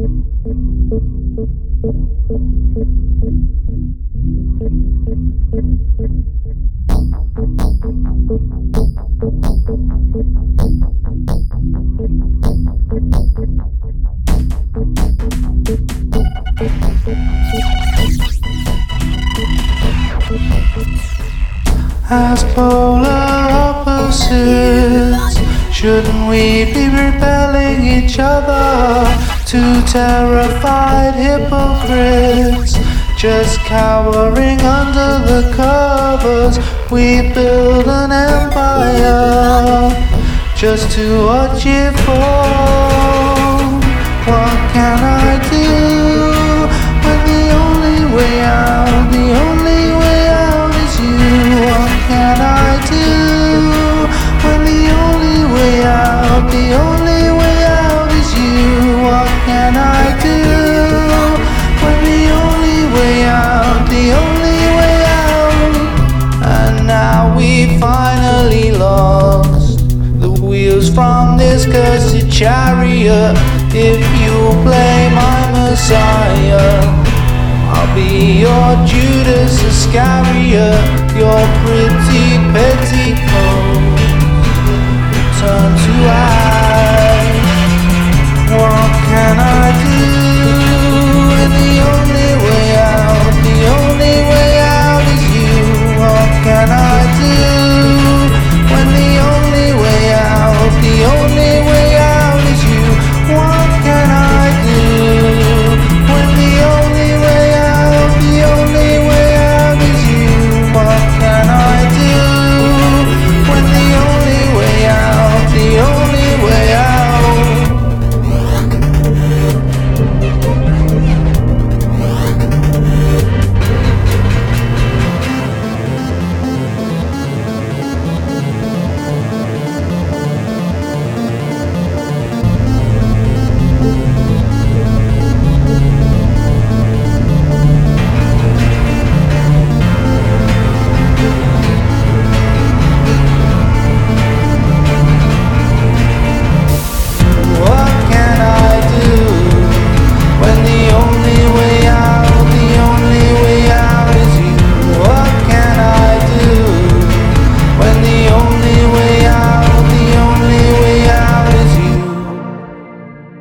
As polar opposites, shouldn't we be repelling each other? Two terrified hypocrites, just cowering under the covers. We build an empire just to watch it fall. What can I do when the only way out, the only way out is you? What can I do when the only way out, the only way out is you? What can I do when the only way out, the only way out? And now we finally lost the wheels from this cursed chariot. If you play my Messiah, I'll be your Judas Iscariot. Your pretty petticoats turn to ash. What can I